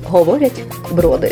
говорять броди.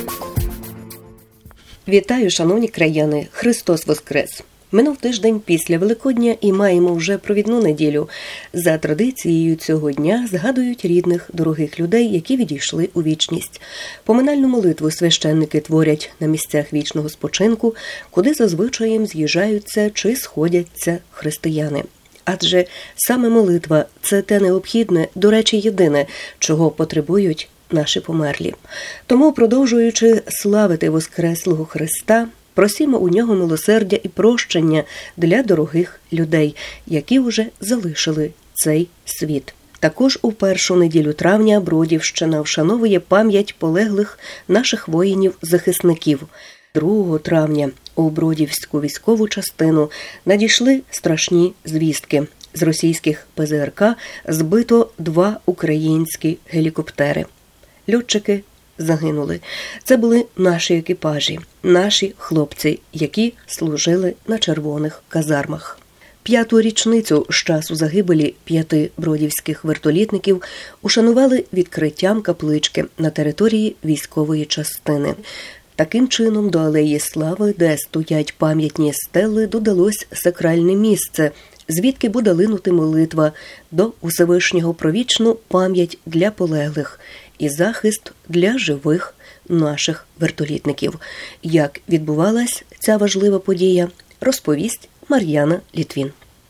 Вітаю, шановні краяни! Христос Воскрес! Минув тиждень після Великодня і маємо вже провідну неділю. За традицією цього дня згадують рідних, дорогих людей, які відійшли у вічність. Поминальну молитву священники творять на місцях вічного спочинку, куди зазвичаєм з'їжджаються чи сходяться християни. Адже саме молитва – це те необхідне, до речі, єдине, чого потребують наші померлі. Тому, продовжуючи славити Воскреслого Христа, просімо у нього милосердя і прощення для дорогих людей, які вже залишили цей світ. Також у першу неділю травня Бродівщина вшановує пам'ять полеглих наших воїнів-захисників. 2 травня у Бродівську військову частину надійшли страшні звістки. З російських ПЗРК збито 2 українські гелікоптери. Льотчики загинули. Це були наші екіпажі, наші хлопці, які служили на червоних казармах. 5-ту річницю з часу загибелі 5 бродівських вертолітників ушанували відкриттям каплички на території військової частини. Таким чином, до Алеї Слави, де стоять пам'ятні стели, додалось сакральне місце, звідки буде линути молитва до Усевишнього про вічну пам'ять для полеглих і захист для живих наших вертолітників. Як відбувалась ця важлива подія, розповість Мар'яна Літвін.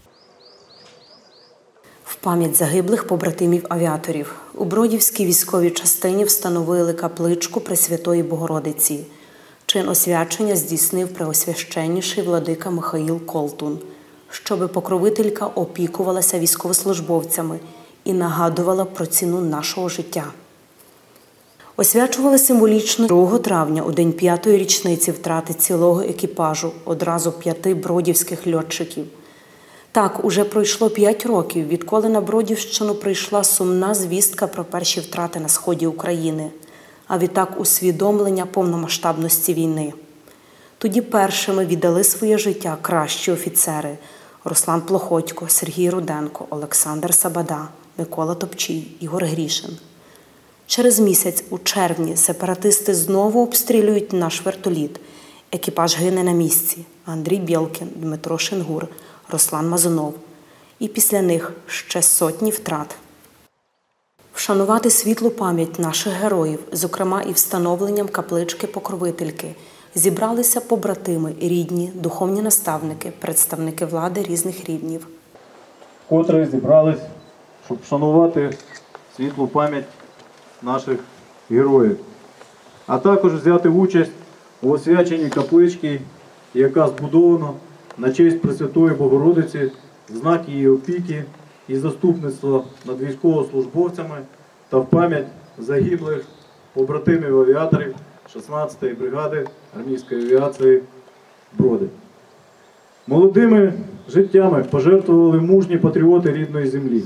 В пам'ять загиблих побратимів-авіаторів у Бродівській військовій частині встановили капличку Пресвятої Богородиці. Чин освячення здійснив преосвященніший владика Михаїл Колтун, щоби покровителька опікувалася військовослужбовцями і нагадувала про ціну нашого життя. Освячували символічно 2 травня, у день 5-ї річниці втрати цілого екіпажу, одразу 5 бродівських льотчиків. Так, уже пройшло 5 років, відколи на Бродівщину прийшла сумна звістка про перші втрати на сході України, а відтак усвідомлення повномасштабності війни. Тоді першими віддали своє життя кращі офіцери – Руслан Плохотько, Сергій Руденко, Олександр Сабада, Микола Топчій, Ігор Грішин. Через місяць, у червні, сепаратисти знову обстрілюють наш вертоліт. Екіпаж гине на місці – Андрій Бєлкін, Дмитро Шенгур, Руслан Мазунов. І після них ще сотні втрат. Вшанувати світлу пам'ять наших героїв, зокрема і встановленням каплички покровительки, зібралися побратими, рідні, духовні наставники, представники влади різних рівнів. Вкотре зібрались, щоб вшанувати світлу пам'ять наших героїв, а також взяти участь у освяченні каплички, яка збудована на честь Пресвятої Богородиці, в знак її опіки і заступництва над військовослужбовцями та в пам'ять загиблих побратимів-авіаторів 16-ї бригади армійської авіації Броди. Молодими життями пожертвували мужні патріоти рідної землі.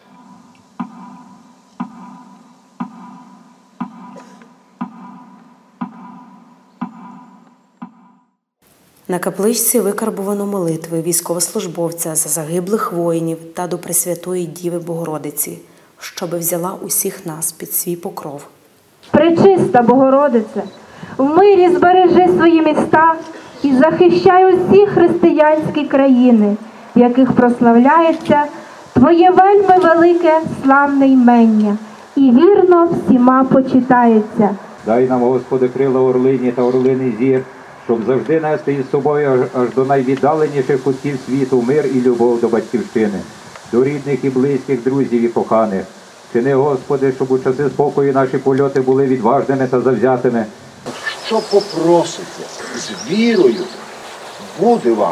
На капличці викарбувано молитви військовослужбовця за загиблих воїнів та до Пресвятої Діви Богородиці, щоби взяла усіх нас під свій покров. Пречиста Богородице, в мирі збережи свої міста і захищай усі християнські країни, в яких прославляється Твоє вельми велике славне імення і вірно всіма почитається. Дай нам, Господи, крила орлині та орлиний зір, щоб завжди нести із собою аж до найвіддаленіших кутків світу мир і любов до Батьківщини, до рідних і близьких, друзів і коханих. Чини, Господи, щоб у часи спокою наші польоти були відважними та завзятими. Що попросите, з вірою буде вам.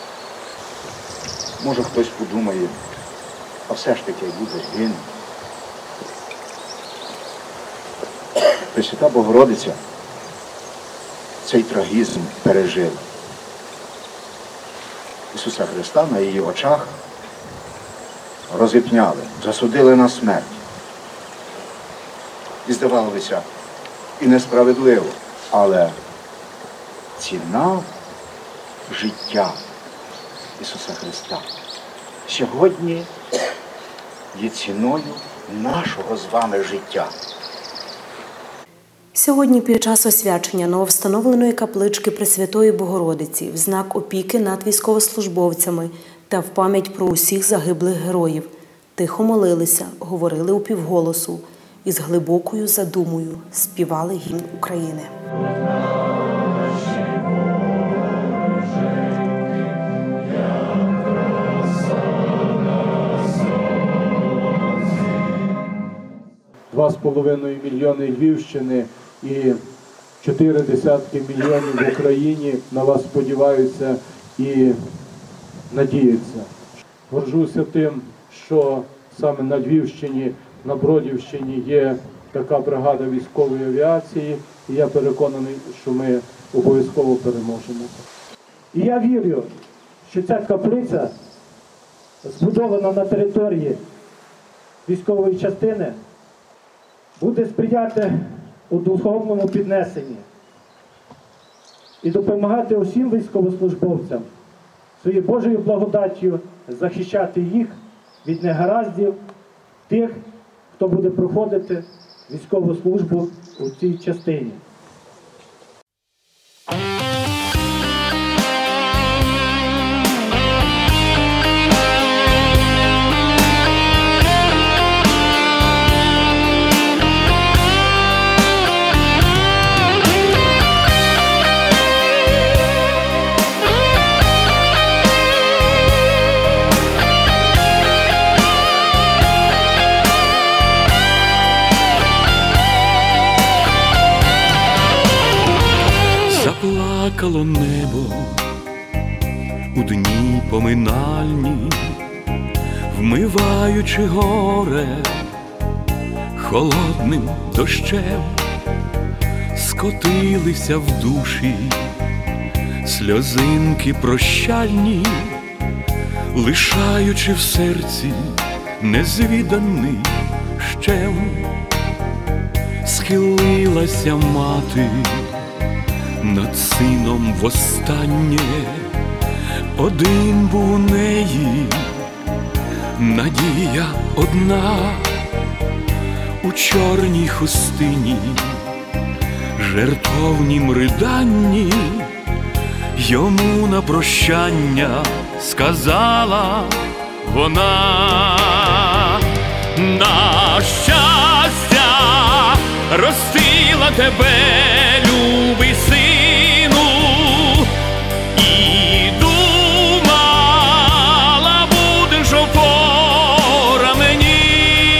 Може хтось подумає, а все ж таки буде гинути. Пресвята Богородиця цей трагізм пережила. Ісуса Христа на її очах розіпняли, засудили на смерть. І здавалося, і несправедливо, але ціна життя Ісуса Христа сьогодні є ціною нашого з вами життя. Сьогодні під час освячення нововстановленої каплички Пресвятої Богородиці в знак опіки над військовослужбовцями та в пам'ять про усіх загиблих героїв тихо молилися, говорили упівголосу і з глибокою задумою співали гімн України. Два з половиною мільйони Львівщини і 40 мільйонів в Україні на вас сподіваються і надіються. Горжуся тим, що саме на Львівщині, на Бродівщині є така бригада військової авіації, і я переконаний, що ми обов'язково переможемо. І я вірю, що ця каплиця, збудована на території військової частини, буде сприяти у духовному піднесенні і допомагати усім військовослужбовцям своєю Божою благодаттю захищати їх від негараздів, тих, хто буде проходити військову службу у цій частині. Заплакало небо у дні поминальні, вмиваючи горе холодним дощем, скотилися в душі сльозинки прощальні, лишаючи в серці незвіданий щем. Схилилася мати над сином востаннє, один був у неї, надія одна, у чорній хустині, жертовнім риданні, йому на прощання сказала вона: на щастя ростила тебе, любий сину, і думала, будеш опора мені.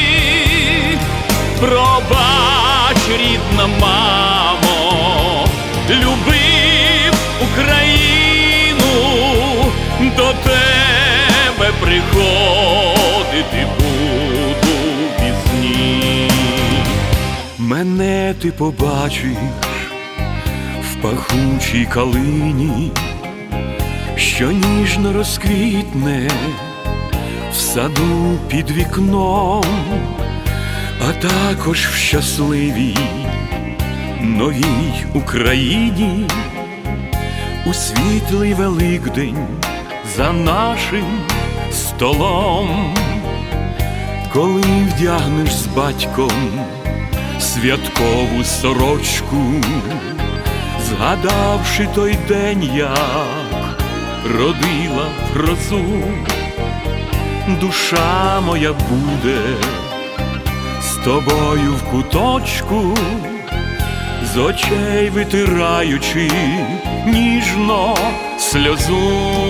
Пробач, рідна мамо, любив Україну, до тебе приходити буду в пісні. Мене ти побачиш в пахучій калині, що ніжно розквітне в саду під вікном, а також в щасливій новій Україні, у світлий Великдень за нашим столом, коли вдягнеш з батьком святкову сорочку, згадавши той день, як родила грозу, душа моя буде з тобою в куточку, з очей витираючи ніжно сльозу.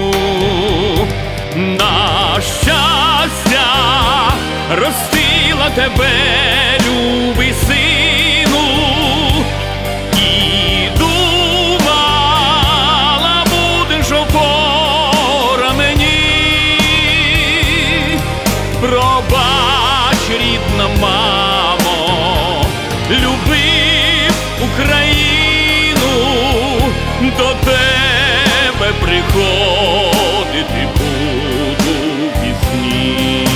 На щастя ростила тебе, любий сину, і думала, будеш опора мені. Пробач, рідна мамо, любив Україну, до тебе приходити буду в пісні.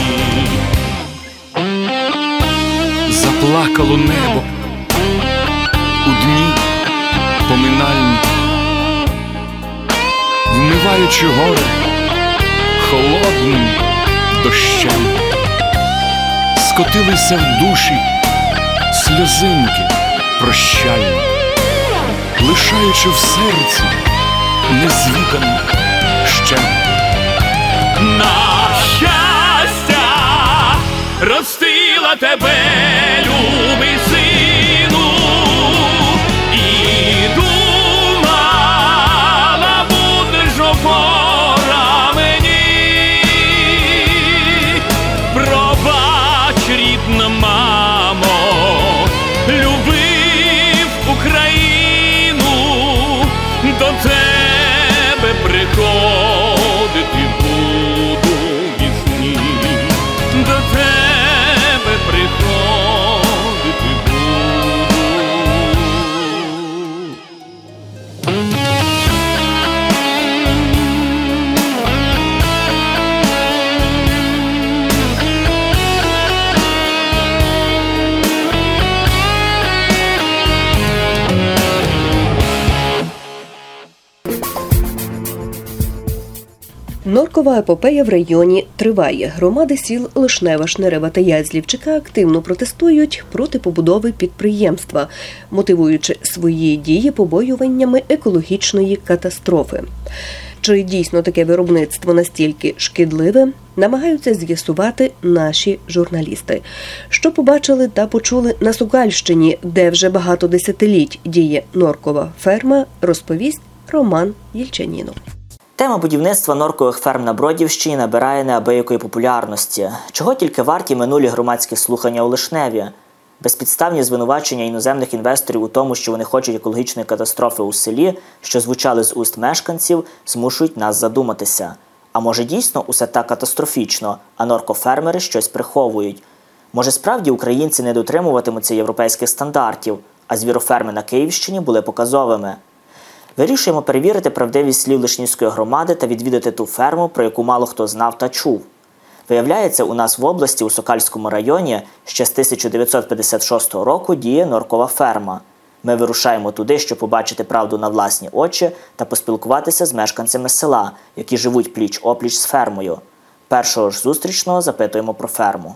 Заплакало небо у дні поминальні, вмиваючи горе холодним дощем. Скотилися в душі сльозинки прощальна, лишаючи в серці незвідану ще. На щастя ростила тебе, любий сину, і думала, будеш опора мені. Пробач, рідна мамо, любив Україну, до тебе приходити буду вісні, до тебе приходити буду. Норкова епопея в районі триває. Громади сіл Лишнева, Шнерева та Язлівчика активно протестують проти побудови підприємства, мотивуючи свої дії побоюваннями екологічної катастрофи. Чи дійсно таке виробництво настільки шкідливе, намагаються з'ясувати наші журналісти. Що побачили та почули на Сокальщині, де вже багато десятиліть діє Норкова ферма, розповість Роман Єльчанінов. Тема будівництва норкових ферм на Бродівщині набирає неабиякої популярності. Чого тільки варті минулі громадські слухання у Лишневі. Безпідставні звинувачення іноземних інвесторів у тому, що вони хочуть екологічної катастрофи у селі, що звучали з уст мешканців, змушують нас задуматися. А може дійсно усе так катастрофічно, а норкофермери щось приховують? Може справді українці не дотримуватимуться європейських стандартів, а звіроферми на Київщині були показовими? Вирішуємо перевірити правдивість слів Лишнівської громади та відвідати ту ферму, про яку мало хто знав та чув. Виявляється, у нас в області, у Сокальському районі, ще з 1956 року діє норкова ферма. Ми вирушаємо туди, щоб побачити правду на власні очі та поспілкуватися з мешканцями села, які живуть пліч-опліч з фермою. Першого ж зустрічного запитуємо про ферму.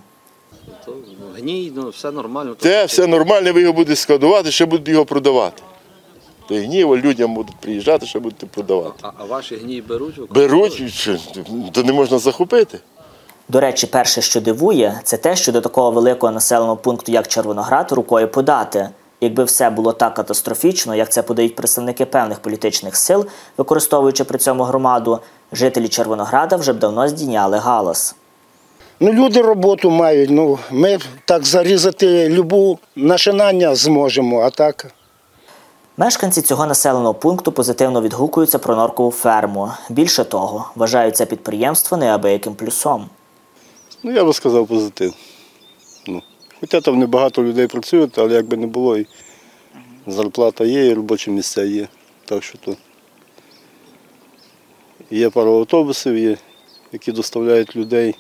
Гній, все нормально. Це все нормально, ви його будете складувати, ще будете його продавати. То гніво людям будуть приїжджати, ще будете продавати. А ваші гній беруть? Беруть, то не можна захопити. До речі, перше, що дивує, це те, що до такого великого населеного пункту, як Червоноград, рукою подати. Якби все було так катастрофічно, як це подають представники певних політичних сил, використовуючи при цьому громаду, жителі Червонограда вже б давно здійняли галас. Люди роботу мають, ми так зарізати любу начинання зможемо, а так... Мешканці цього населеного пункту позитивно відгукуються про норкову ферму. Більше того, вважають це підприємство неабияким плюсом. Я би сказав позитив. Хоча там небагато людей працюють, але якби не було, і зарплата є, і робочі місця є. Так що то є пару автобусів, є, які доставляють людей.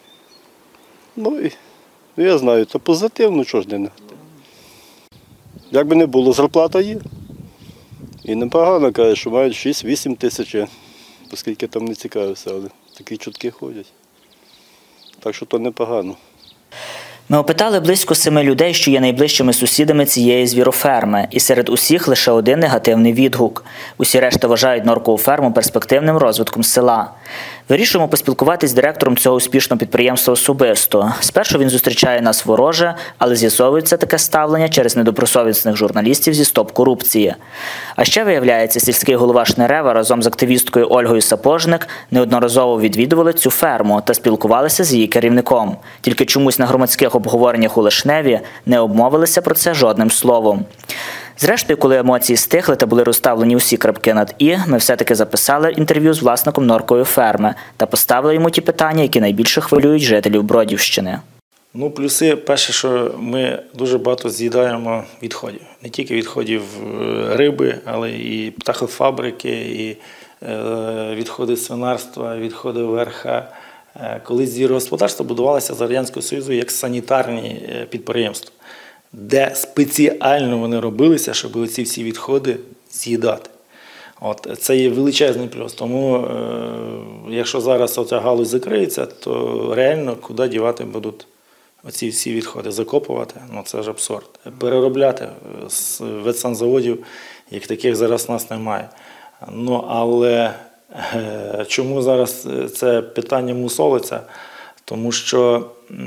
Я знаю, то позитивно, чого ж не негативно. Якби не було, зарплата є. І непогано, каже, що мають 6-8 тисяч, оскільки там не цікавився, але такі чутки ходять. Так що то непогано. Ми опитали близько 7 людей, що є найближчими сусідами цієї звіроферми, і серед усіх лише один негативний відгук. Усі решта вважають норкову ферму перспективним розвитком села. Вирішуємо поспілкуватись з директором цього успішного підприємства особисто. Спершу він зустрічає нас вороже, але з'ясовується таке ставлення через недобросовісних журналістів зі «Стоп корупції». А ще, виявляється, сільський голова Шнерева разом з активісткою Ольгою Сапожник неодноразово відвідували цю ферму та спілкувалися з її керівником. Тільки чомусь на громадських обговореннях у Лишневі не обмовилися про це жодним словом. Зрештою, коли емоції стихли та були розставлені усі крапки над «і», ми все-таки записали інтерв'ю з власником норкової ферми та поставили йому ті питання, які найбільше хвилюють жителів Бродівщини. Плюси, перше, що ми дуже багато з'їдаємо відходів. Не тільки відходів риби, але і птахофабрики, і відходи свинарства, відходи ВРХ. Колись звірогосподарства будувалися за Радянського Союзу як санітарні підприємства, де спеціально вони робилися, щоб ці всі відходи з'їдати. Це є величезний плюс. Тому, якщо зараз оця галузь закриється, то реально куди дівати будуть оці всі відходи закопувати, ну це ж абсурд. Переробляти з ветсанзаводів, як таких зараз у нас немає. Ну, але чому зараз це питання мусолиться? Тому що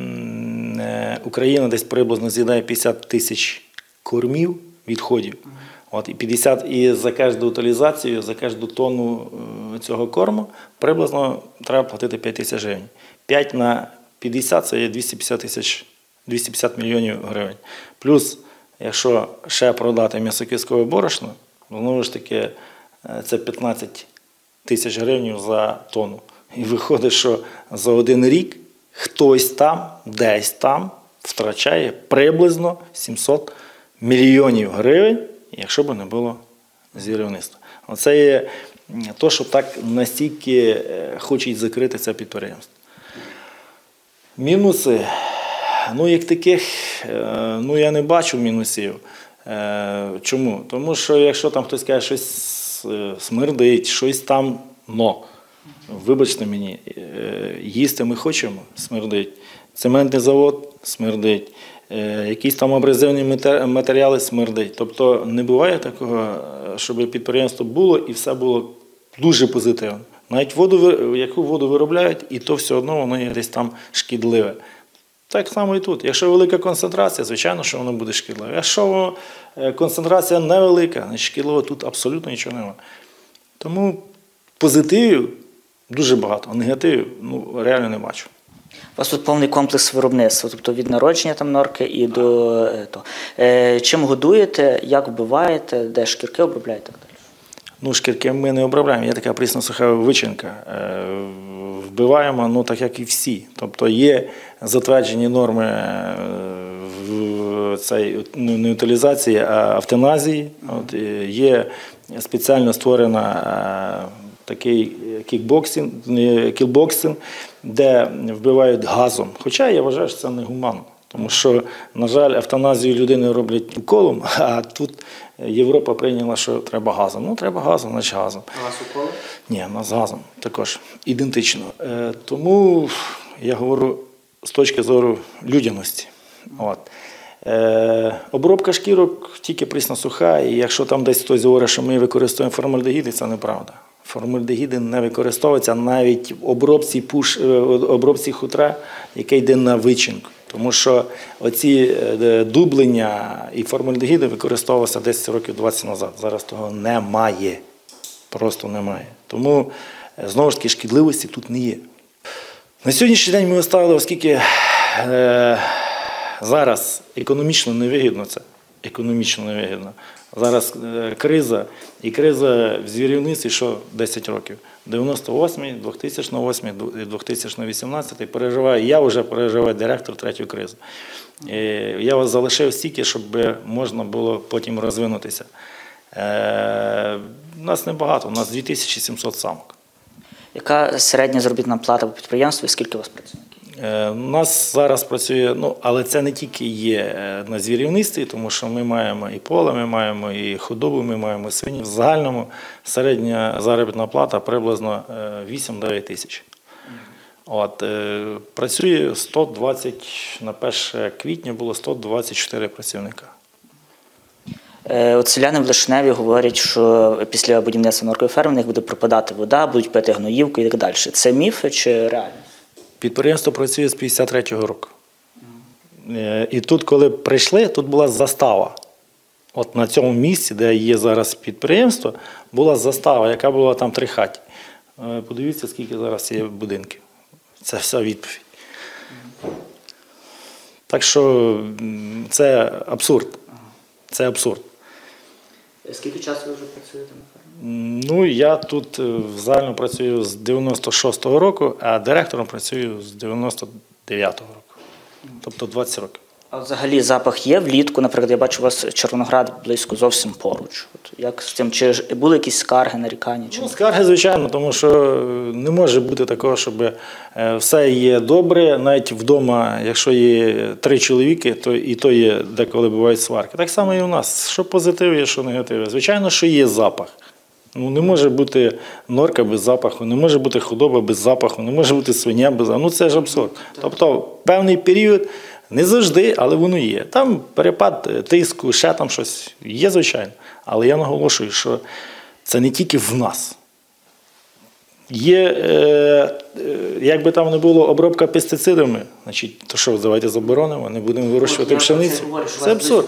Україна десь приблизно з'їдає 50 тисяч кормів відходів. От, і 50, і за кожну утилізацію, за кожну тонну цього корму приблизно треба платити 5 тисяч гривень. 5 на 50 – це є 250 мільйонів гривень. Плюс, якщо ще продати м'ясокісткове борошно, знову ж таки, це 15 тисяч гривень за тонну. І виходить, що за один рік хтось там, десь там втрачає приблизно 700 мільйонів гривень, якщо б не було звірівництва. Оце є те, що так настільки хочуть закрити це підприємство. Мінуси, ну як таких, ну я не бачу мінусів. Чому? Тому що якщо там хтось каже, щось смердить, щось там, вибачте мені, їсти ми хочемо, смердить. Цементний завод смердить. Якісь там абразивні матеріали смердить. Тобто не буває такого, щоб підприємство було і все було дуже позитивно. Навіть яку воду виробляють, і то все одно воно є десь там шкідливе. Так само і тут. Якщо велика концентрація, звичайно, що воно буде шкідливе. Якщо концентрація невелика, не шкідливо, тут абсолютно нічого немає. Тому позитивів дуже багато, а негативів реально не бачу. У вас тут повний комплекс виробництва, тобто від народження там норки і до того. Чим годуєте, як вбиваєте, де шкірки обробляєте? Так далі? Ну, шкірки ми не обробляємо, є така прісно-суха вичинка. Вбиваємо, так як і всі. Тобто є затверджені норми не утилізації, а автоназії. Є спеціально створена такий кілбоксинг, де вбивають газом. Хоча я вважаю, що це негуманно. Тому що, на жаль, евтаназію людини роблять уколом, а тут Європа прийняла, що треба газом. Ну, треба газом, значить газом. А у вас уколи? Ні, у нас газом також. Ідентично. Тому я говорю з точки зору людяності. От. Обробка шкірок тільки прісно-суха, і якщо там десь хтось говорить, що ми використовуємо формальдегіди, це неправда. Формальдегіди не використовуються навіть в обробці хутра, яке йде на вичинку. Тому що оці дублення і формальдегіди використовувалися 10 років 20 назад. Зараз того немає. Просто немає. Тому, знову ж таки, шкідливості тут не є. На сьогоднішній день ми оставили, оскільки зараз економічно невигідно це. Економічно невигідно. Зараз криза, і криза в звірівництві, що 10 років. 98-й, 2008-й, 2018-й переживаю, я вже переживаю директор третю кризу. Я вас залишив стільки, щоб можна було потім розвинутися. У нас небагато, у нас 2700 самок. Яка середня заробітна плата по підприємству і скільки у вас працівників? У нас зараз працює, але це не тільки є на звірівництві, тому що ми маємо і поле, ми маємо і худобу, ми маємо свині. В загальному середня заробітна плата приблизно 8-9 тисяч. Працює 120, на 1 квітня було 124 працівника. От селяни в Лишневі говорять, що після будівництва норкової ферми в них буде пропадати вода, будуть пити гноївку і так далі. Це міф чи реальність? Підприємство працює з 53-го року. І тут, коли прийшли, тут була застава. От на цьому місці, де є зараз підприємство, була застава, яка була там 3 хаті. Подивіться, скільки зараз є будинків. Це вся відповідь. Так що це абсурд. Це абсурд. Скільки часу ви вже працюєте на фермі? Я тут взагалі працюю з 96-го року, а директором працюю з 99-го року. Тобто 20 років. А взагалі запах є влітку? Наприклад, я бачу у вас Червоноград близько зовсім поруч. Як з цим? Чи були якісь скарги, нарікання? Скарги, звичайно, тому що не може бути такого, щоб все є добре, навіть вдома, якщо є 3 чоловіки, то і то є деколи бувають сварки. Так само і у нас. Що позитив є, що негатив. Звичайно, що є запах. Не може бути норка без запаху, не може бути худоба без запаху, не може бути свиня без запаху. Це ж абсурд. Тобто, певний період Не завжди, але воно є. Там перепад тиску, ще там щось є, звичайно. Але я наголошую, що це не тільки в нас. Є, як би там не було, обробка пестицидами, значить, то що, давайте заборонимо, не будемо вирощувати пшеницю. Це абсурд.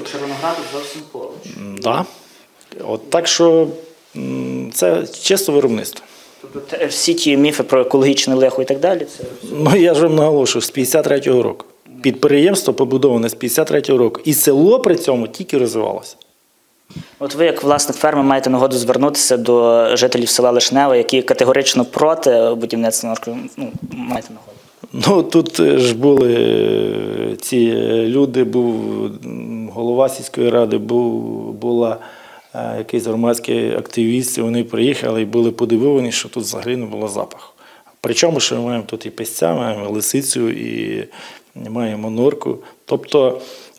Да. От, так що це чисто виробництво. Тобто всі ті міфи про екологічне лихо і так далі? Це... Ну, я ж вам наголошую, з 53-го року. Підприємство побудоване з 53-го року. І село при цьому тільки розвивалося. От ви, як власник ферми, маєте нагоду звернутися до жителів села Лишневе, які категорично проти будівництва норкової, маєте нагоду? Ну, тут ж були ці люди, був голова сільської ради, була якийсь громадський активіст, і вони приїхали і були подивовані, що тут взагалі не було запаху. Причому, що ми маємо тут і песця, маємо лисицю, і маємо норку. Тобто,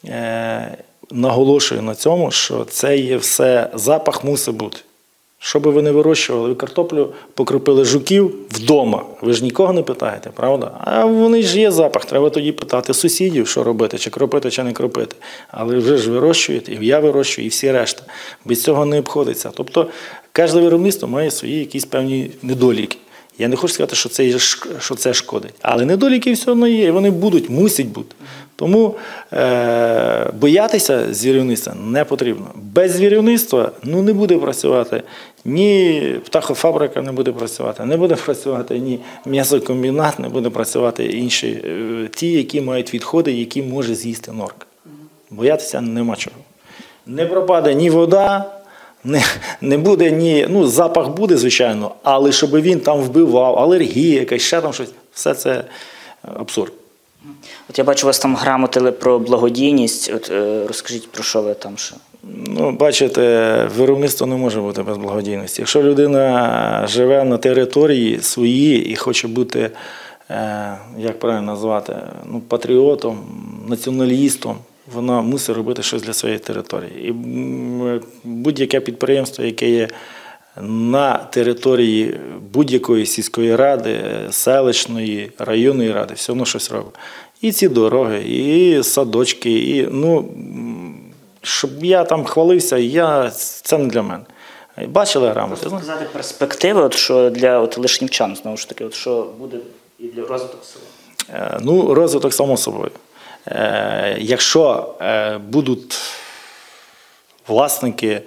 наголошую на цьому, що це є все, запах мусить бути. Що би ви не вирощували, ви картоплю покропили жуків вдома, ви ж нікого не питаєте, правда? А вони ж є запах, треба тоді питати сусідів, що робити, чи кропити, чи не кропити. Але вже ж вирощуєте, і я вирощую, і всі решта. Без цього не обходиться. Тобто, кожне виробництво має свої якісь певні недоліки. Я не хочу сказати, що це шкодить. Але недоліки все одно є, і вони будуть, мусять бути. Тому боятися звірівництва не потрібно. Без звірівництва не буде працювати ні птахофабрика не буде працювати ні м'ясокомбінат, не буде працювати інші, ті, які мають відходи, які може з'їсти норка. Боятися нема чого. Не пропаде ні вода, не буде ні, запах буде, звичайно, але щоб він там вбивав, алергія якась, ще там щось, все це абсурд. От я бачу, вас там грамотили про благодійність. От розкажіть, про що ви там ще? Бачите, виробництво не може бути без благодійності. Якщо людина живе на території своїй і хоче бути, як правильно назвати, патріотом, націоналістом, вона мусить робити щось для своєї території. І будь-яке підприємство, яке є на території будь-якої сільської ради, селищної, районної ради, все одно щось робить. І ці дороги, і садочки, і, щоб я там хвалився, це не для мене. Бачили грамоти? Просто сказати перспективи, що для лишнівчан, знову ж таки, що буде і для розвитку села? Розвиток само собою. Якщо будуть власники,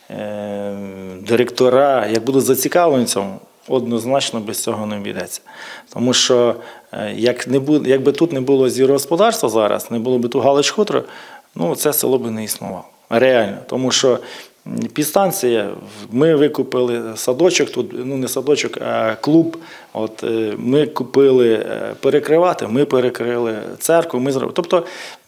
директора, як будуть зацікавлені в цьому, однозначно без цього не обійдеться. Тому що, якби тут не було зірогосподарства зараз, не було б тут Галич-хутору, це село б не існувало. Реально. Тому що підстанція, ми викупили садочок, тут, не садочок, а клуб. От, ми купили перекривати, ми перекрили церкву, ми зробили. Тобто,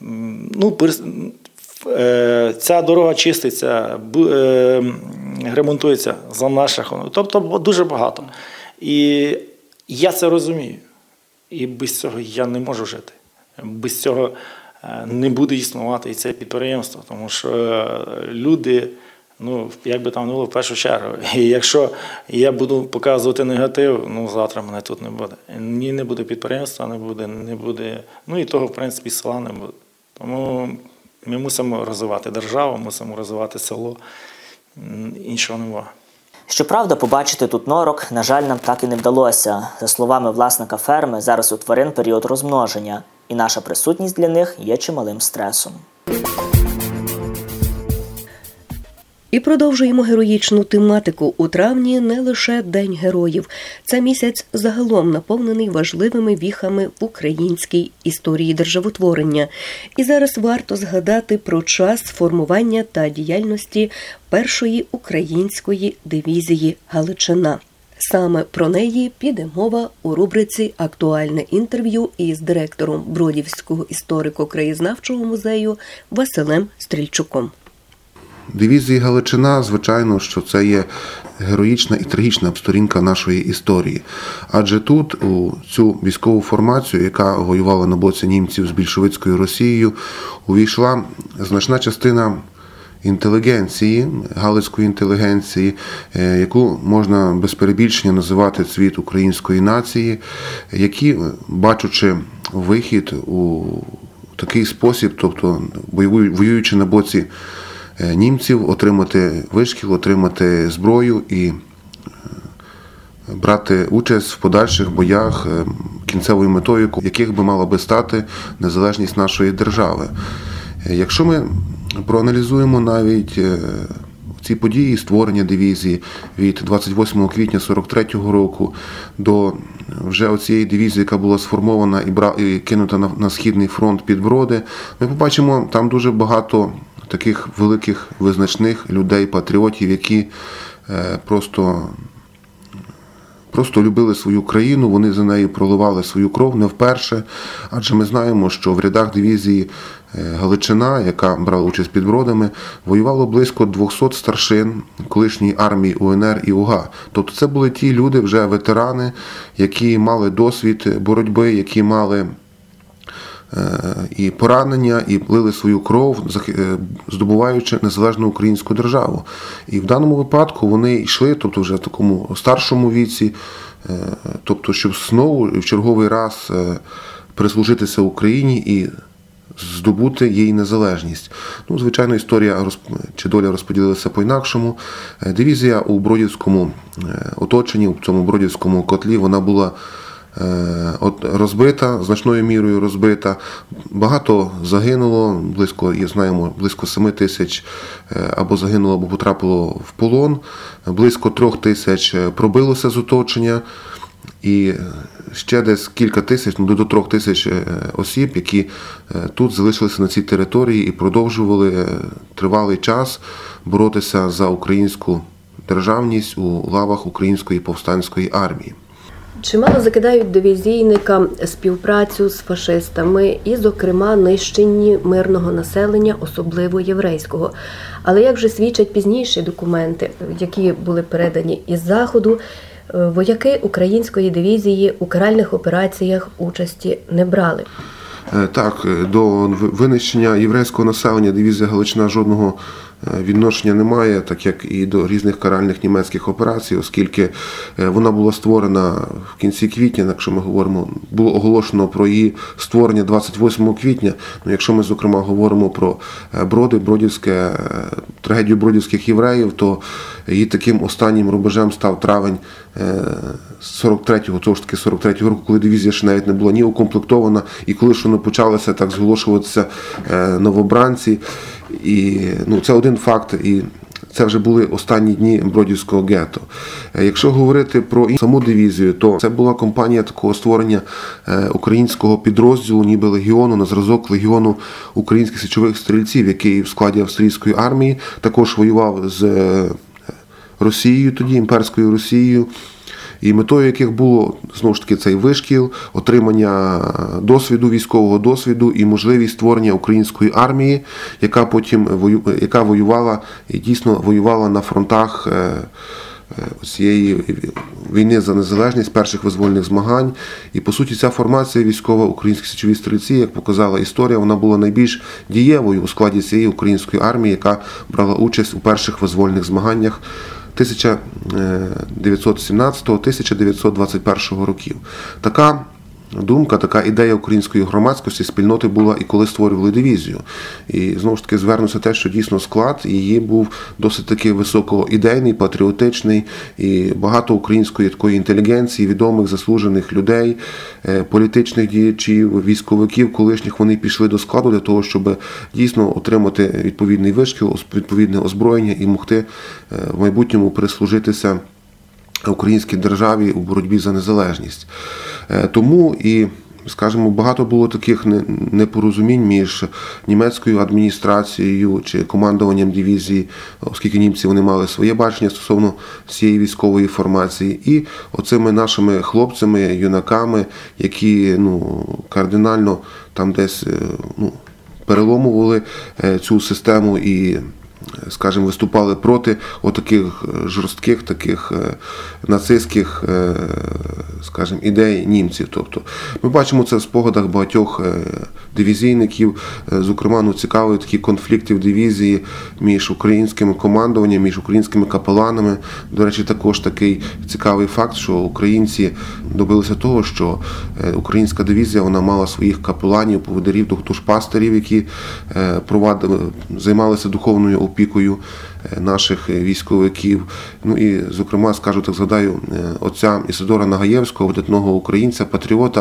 ця дорога чиститься, ремонтується за наш рахунок. Тобто дуже багато. І я це розумію. І без цього я не можу жити. Без цього не буде існувати і це підприємство. Тому що люди, як би там не було, в першу чергу. І якщо я буду показувати негатив, завтра мене тут не буде. Ні, не буде підприємства, не буде, і того, в принципі, села не буде. Тому ми мусимо розвивати державу, мусимо розвивати село, іншого немає. Щоправда, побачити тут норок, на жаль, нам так і не вдалося. За словами власника ферми, зараз у тварин період розмноження, і наша присутність для них є чималим стресом. І продовжуємо героїчну тематику. У травні не лише День героїв. Це місяць загалом наповнений важливими віхами в українській історії державотворення. І зараз варто згадати про час формування та діяльності першої української дивізії «Галичина». Саме про неї піде мова у рубриці «Актуальне інтерв'ю» із директором Бродівського історико-краєзнавчого музею Василем Стрільчуком. Дивізії «Галичина», звичайно, що це є героїчна і трагічна сторінка нашої історії. Адже тут, у цю військову формацію, яка воювала на боці німців з більшовицькою Росією, увійшла значна частина інтелігенції, галицької інтелігенції, яку можна без перебільшення називати цвіт української нації, які, бачучи вихід у такий спосіб, тобто воюючи на боці німців, отримати вишкіл, отримати зброю і брати участь в подальших боях, кінцевою метою яких би мала би стати незалежність нашої держави. Якщо ми проаналізуємо навіть ці події створення дивізії від 28 квітня 43-го року до вже оцієї дивізії, яка була сформована і кинута на Східний фронт під Броди, ми побачимо там дуже багато таких великих визначних людей, патріотів, які просто любили свою країну, вони за нею проливали свою кров не вперше, адже ми знаємо, що в рядах дивізії Галичина, яка брала участь під Бродами, воювало близько 200 старшин колишньої армії УНР і УГА. Тобто це були ті люди, вже ветерани, які мали досвід боротьби, які мали і поранення, і лили свою кров, здобуваючи незалежну українську державу. І в даному випадку вони йшли, тобто вже в такому старшому віці, тобто щоб знову в черговий раз прислужитися Україні і здобути її незалежність. Ну, звичайно, історія чи доля розподілилася по-інакшому. Дивізія у Бродівському оточенні, у цьому Бродівському котлі, вона була розбита, значною мірою розбита. Багато загинуло, близько 7 тисяч або загинуло, або потрапило в полон. Близько 3 тисяч пробилося з оточення. І ще десь кілька тисяч, до 3 тисяч осіб, які тут залишилися на цій території і продовжували тривалий час боротися за українську державність у лавах Української повстанської армії. Чимало закидають дивізійникам співпрацю з фашистами і, зокрема, нищення мирного населення, особливо єврейського. Але як же свідчать пізніші документи, які були передані із Заходу, вояки української дивізії у каральних операціях участі не брали. Так, до винищення єврейського населення дивізія Галичина жодного відношення немає, так як і до різних каральних німецьких операцій, оскільки вона була створена в кінці квітня, якщо ми говоримо, було оголошено про її створення 28 квітня. Ну, якщо ми, зокрема, говоримо про трагедію бродівських євреїв, то її таким останнім рубежем став травень 43-го року, коли дивізія ще навіть не була ні укомплектована, і коли ж воно почалося так зголошуватися новобранці. І це один факт, і це вже були останні дні Бродівського гетто. Якщо говорити про саму дивізію, то це була кампанія такого створення українського підрозділу, ніби легіону, на зразок легіону українських січових стрільців, який в складі австрійської армії також воював з Росією тоді, імперською Росією. І метою яких було, знову ж таки, цей вишкіл, отримання досвіду, військового досвіду і можливість створення української армії, яка воювала і дійсно воювала на фронтах цієї війни за незалежність, перших визвольних змагань. І, по суті, ця формація військова українські січові стрільці, як показала історія, вона була найбільш дієвою у складі цієї української армії, яка брала участь у перших визвольних змаганнях 1917-1921 років. Така думка, така ідея української громадськості, спільноти була і коли створювали дивізію. І знову ж таки звернуся те, що дійсно склад її був досить таки високоідейний, патріотичний, і багато української такої інтелігенції, відомих, заслужених людей, політичних діячів, військовиків колишніх, вони пішли до складу для того, щоб дійсно отримати відповідний вишкіл, відповідне озброєння і могти в майбутньому прислужитися українській державі у боротьбі за незалежність. Тому і, скажімо, багато було таких непорозумінь між німецькою адміністрацією чи командуванням дивізії, оскільки німці вони мали своє бачення стосовно цієї військової формації, і оцими нашими хлопцями, юнаками, які кардинально там десь переломували цю систему і скажімо, виступали проти отаких жорстких, таких нацистських, скажімо, ідей німців. Тобто ми бачимо це в спогадах багатьох дивізійників, зокрема, цікавий такий конфлікт в дивізії між українським командуванням, між українськими капеланами. До речі, також такий цікавий факт, що українці добилися того, що українська дивізія, вона мала своїх капеланів, поводирів, духтушпастерів, які займалися духовною опікою наших військовиків. Ну і, зокрема, згадаю отця Ісидора Нагаєвського, видатного українця, патріота,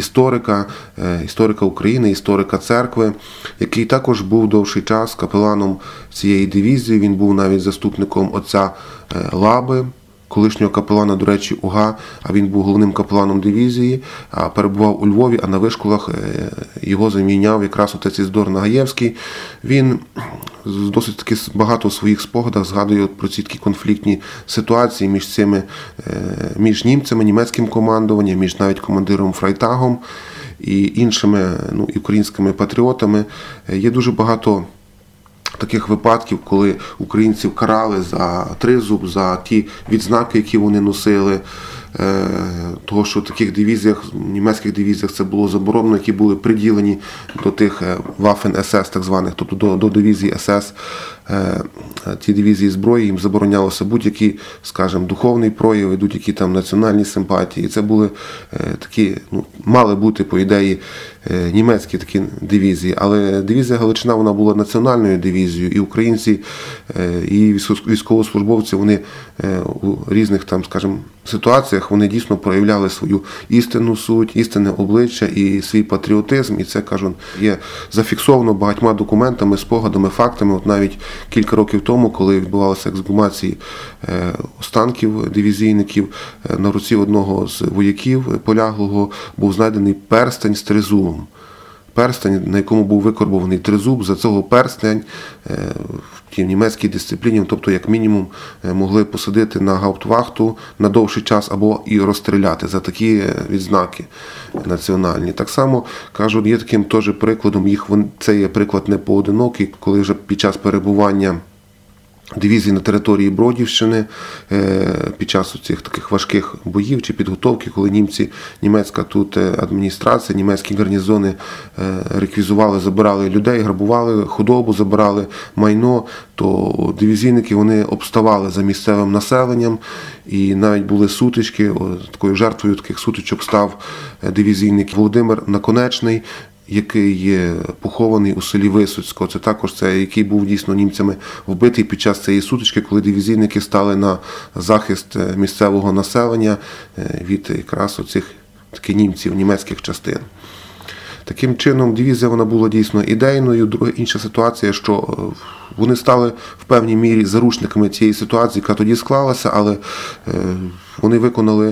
історика України, історика церкви, який також був довший час капеланом цієї дивізії. Він був навіть заступником отця Лаби, колишнього капелана, до речі, УГА, а він був головним капеланом дивізії, перебував у Львові, а на вишколах його заміняв якраз отець Ісидор Нагаєвський. Він досить таки багато в своїх спогадах згадує про ці такі конфліктні ситуації між німцями, німецьким командуванням, між навіть командиром Фрайтагом і іншими українськими патріотами. Є дуже багато таких випадків, коли українців карали за тризуб, за ті відзнаки, які вони носили, того, що в таких дивізіях, в німецьких дивізіях це було заборонено, які були приділені до тих Waffen-СС, так званих, тобто до дивізії СС, ті дивізії зброї, їм заборонялося будь-які, скажімо, духовний прояв, будь-які там національні симпатії. Це були такі, мали бути, по ідеї, німецькі такі дивізії. Але дивізія Галичина, вона була національною дивізією, і українці, і військовослужбовці, вони у різних там, скажімо, ситуаціях, вони дійсно проявляли свою істинну суть, істинне обличчя і свій патріотизм. І це, кажу, є зафіксовано багатьма документами, спогадами, фактами. От навіть кілька років тому, коли відбувалися ексгумації останків дивізійників, на руці одного з вояків поляглого був знайдений перстень з тризубом. Перстень, на якому був викорбований тризуб. За цього перстень в німецькій дисципліні, тобто як мінімум, могли посадити на гауптвахту на довший час або і розстріляти за такі відзнаки національні. Так само, кажуть, є таким теж прикладом, це є приклад не поодинокий, коли вже під час перебування дивізії на території Бродівщини, під час цих таких важких боїв чи підготовки, коли німецька тут адміністрація, німецькі гарнізони реквізували, забирали людей, грабували худобу, забирали майно, то дивізійники, вони обставали за місцевим населенням, і навіть були сутички. Такою жертвою таких сутичок став дивізійник Володимир Наконечний, який є похований у селі Висоцько. Це також який був дійсно німцями вбитий під час цієї сутички, коли дивізійники стали на захист місцевого населення від якраз оцих таких німців, німецьких частин. Таким чином, дивізія, вона була дійсно ідейною. Друга інша ситуація, що вони стали в певній мірі заручниками цієї ситуації, яка тоді склалася, але вони виконали,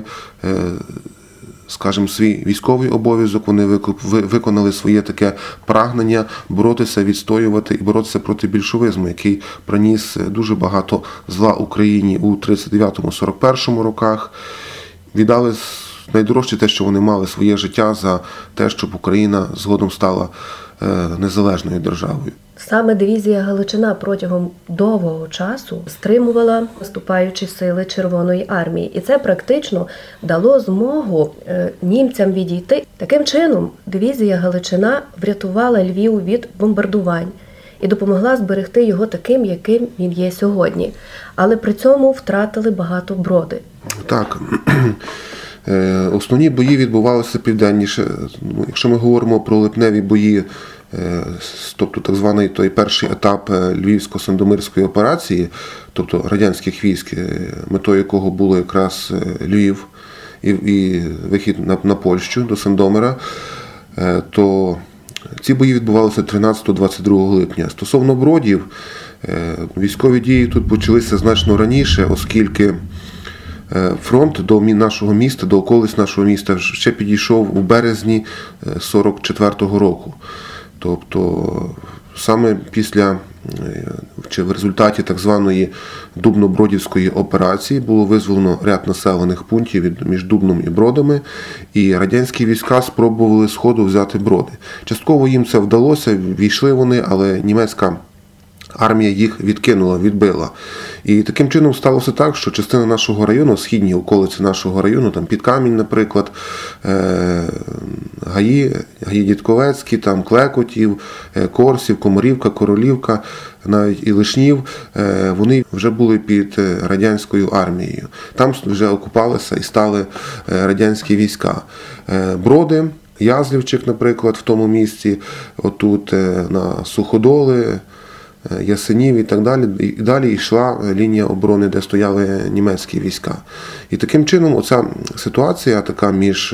скажімо, свій військовий обов'язок, вони виконали своє таке прагнення боротися, відстоювати і боротися проти більшовизму, який приніс дуже багато зла Україні у 39-41 роках. Віддали найдорожче те, що вони мали, своє життя за те, щоб Україна згодом стала незалежною державою. Саме дивізія Галичина протягом довгого часу стримувала наступаючі сили Червоної армії. І це практично дало змогу німцям відійти. Таким чином, дивізія Галичина врятувала Львів від бомбардувань і допомогла зберегти його таким, яким він є сьогодні. Але при цьому втратили багато броди. Так. Основні бої відбувалися південніше. Якщо ми говоримо про липневі бої, тобто так званий той перший етап Львівсько-Сандомирської операції, тобто радянських військ, метою якого було якраз Львів і вихід на Польщу до Сандомира, то ці бої відбувалися 13-22 липня. Стосовно Бродів, військові дії тут почалися значно раніше, оскільки фронт до нашого міста, до околиць нашого міста ще підійшов у березні 44-го року. Тобто саме після, чи в результаті так званої Дубно-Бродівської операції було визволено ряд населених пунктів між Дубном і Бродами, і радянські війська спробували сходу взяти Броди. Частково їм це вдалося, війшли вони, але німецька армія їх відкинула, відбила. І таким чином сталося так, що частина нашого району, східні околиці нашого району, там Підкамінь, наприклад, Гаї Дідковецькі, там Клекотів, Корсів, Комарівка, Королівка, навіть і Лишнів, вони вже були під радянською армією. Там вже окупалися і стали радянські війська. Броди, Язлівчик, наприклад, в тому місці, отут на Суходоли, Ясенів і так далі. І далі йшла лінія оборони, де стояли німецькі війська. І таким чином оця ситуація така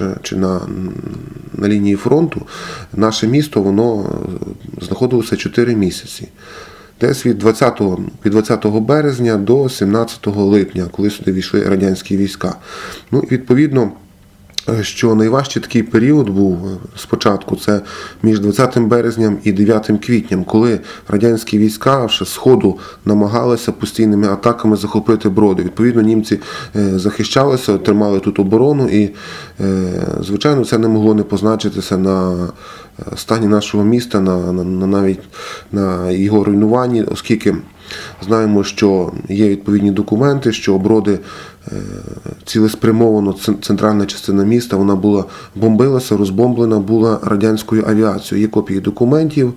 на лінії фронту, наше місто, воно знаходилося 4 місяці. Десь від 20 березня до 17 липня, коли сюди війшли радянські війська. Ну, відповідно, що найважчий такий період був спочатку, це між 20 березням і 9 квітням, коли радянські війська ще з сходу намагалися постійними атаками захопити Броди. Відповідно, німці захищалися, тримали тут оборону і, звичайно, це не могло не позначитися на стані нашого міста, навіть на його руйнуванні, оскільки знаємо, що є відповідні документи, що Броди цілеспрямовано, центральна частина міста, вона була бомбилася, розбомблена була радянською авіацією. Є копії документів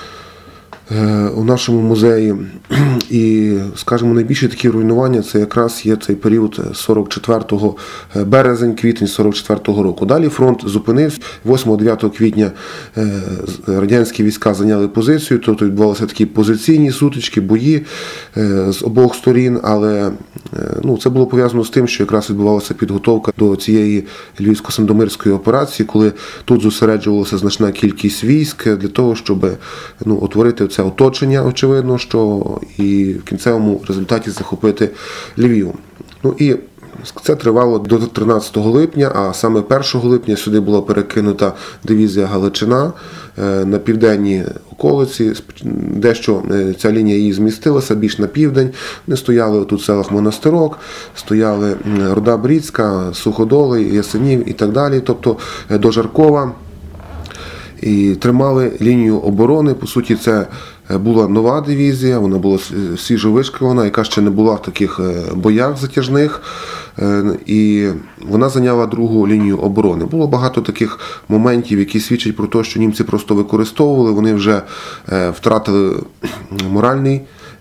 у нашому музеї. І, скажімо, найбільші такі руйнування це якраз є цей період 44 березень-квітень 44 року. Далі фронт зупинився. 8-9 квітня радянські війська зайняли позицію, тобто відбувалися такі позиційні сутички, бої з обох сторін, але це було пов'язано з тим, що якраз відбувалася підготовка до цієї Львівсько-Сандомирської операції, коли тут зосереджувалася значна кількість військ для того, щоб утворити це оточення, очевидно, що і в кінцевому результаті захопити Львів. І це тривало до 13 липня, а саме 1 липня сюди була перекинута дивізія Галичина на південні околиці, дещо ця лінія її змістилася більш на південь. Вони стояли тут в селах Монастирок, стояли Руда Брідська, Суходоли, Ясенів і так далі, тобто до Жаркова. І тримали лінію оборони. По суті, це була нова дивізія, вона була свіжо вишколена, яка ще не була в таких боях затяжних. І вона зайняла другу лінію оборони. Було багато таких моментів, які свідчать про те, що німці просто використовували, вони вже втратили моральний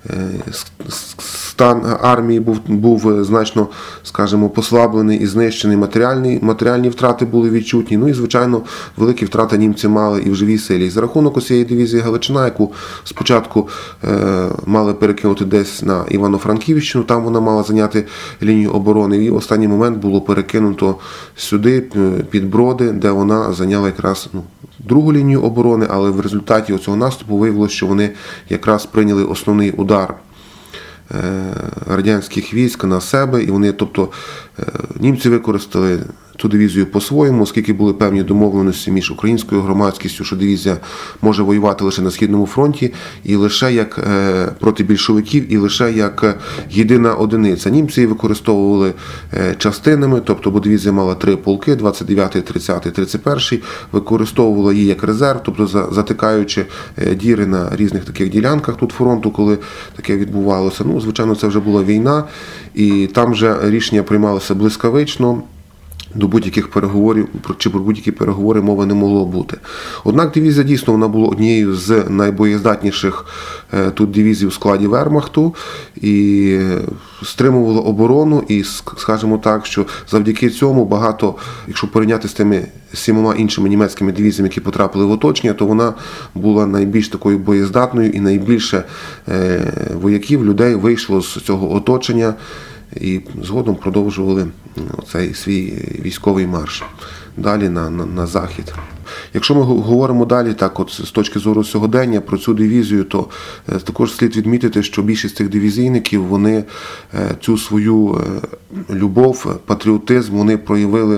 стан армії, був значно, скажімо, послаблений і знищений, матеріальні втрати були відчутні. І, звичайно, великі втрати німці мали і в живій силі. І за рахунок цієї дивізії Галичина, яку спочатку мали перекинути десь на Івано-Франківщину, там вона мала зайняти лінію оборони, і в останній момент було перекинуто сюди, під Броди, де вона зайняла якраз другу лінію оборони, але в результаті цього наступу виявилося, що вони якраз прийняли основний удар радянських військ на себе, і вони, тобто, німці використали ту дивізію по-своєму, оскільки були певні домовленості між українською громадськістю, що дивізія може воювати лише на Східному фронті, і лише як проти більшовиків, і лише як єдина одиниця. Німці використовували частинами, тобто, бо дивізія мала 3 полки, 29-й, 30-й, 31-й, використовувала її як резерв, тобто затикаючи діри на різних таких ділянках тут фронту, коли таке відбувалося. Звичайно, це вже була війна, і там вже рішення приймалося блискавично. До будь-яких переговорів, чи про будь-які переговори мови не могло бути. Однак дивізія дійсно вона була однією з найбоєздатніших тут дивізій у складі Вермахту і стримувала оборону, і, скажімо так, що завдяки цьому багато, якщо порівняти з тими 7 іншими німецькими дивізіями, які потрапили в оточення, то вона була найбільш такою боєздатною і найбільше вояків, людей вийшло з цього оточення і згодом продовжували цей свій військовий марш далі на захід. Якщо ми говоримо далі, так от з точки зору сьогодення про цю дивізію, то також слід відмітити, що більшість цих дивізійників, вони цю свою любов, патріотизм, вони проявили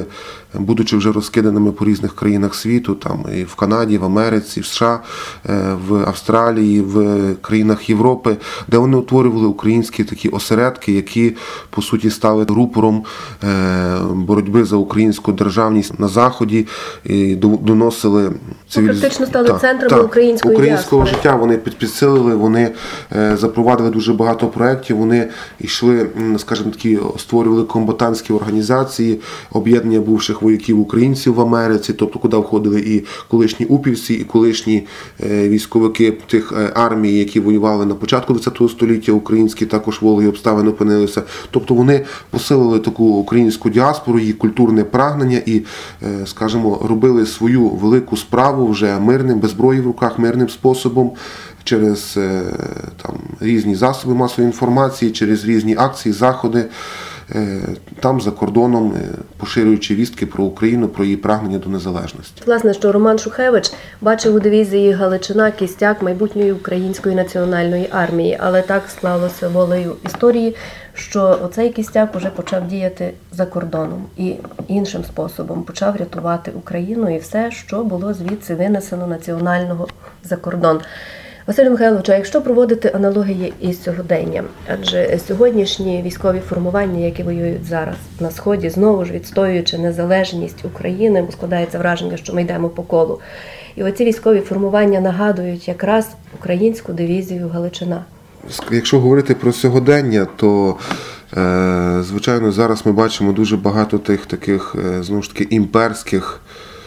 будучи вже розкиданими по різних країнах світу, там і в Канаді, в Америці, в США, в Австралії, в країнах Європи, де вони утворювали українські такі осередки, які, по суті, стали рупором боротьби за українську державність на Заході, і доносили практично стали центрами українського життя. Вони підсилили, вони запровадили дуже багато проєктів, вони йшли, скажімо такі, створювали комбатантські організації, об'єднання бувших вояків українців в Америці, тобто куди входили і колишні упівці, і колишні військовики тих армій, які воювали на початку ХХ століття, українські також волі обставин опинилися. Тобто вони посилили таку українську діаспору, її культурне прагнення і, скажімо, робили свою велику справу вже мирним, без зброї в руках, мирним способом, через там різні засоби масової інформації, через різні акції, заходи, там за кордоном, поширюючи вістки про Україну, про її прагнення до незалежності. Власне, що Роман Шухевич бачив у дивізії Галичина кістяк майбутньої української національної армії, але так склалося волею історії, що оцей кістяк уже почав діяти за кордоном і іншим способом почав рятувати Україну і все, що було звідси винесено національного за кордон. Василю Михайловичу, а якщо проводити аналогії із сьогоденням, адже сьогоднішні військові формування, які воюють зараз на Сході, знову ж відстоюючи незалежність України, бо складається враження, що ми йдемо по колу. І оці військові формування нагадують якраз українську дивізію Галичина. Якщо говорити про сьогодення, то, звичайно, зараз ми бачимо дуже багато тих таких, знову ж таки, імперських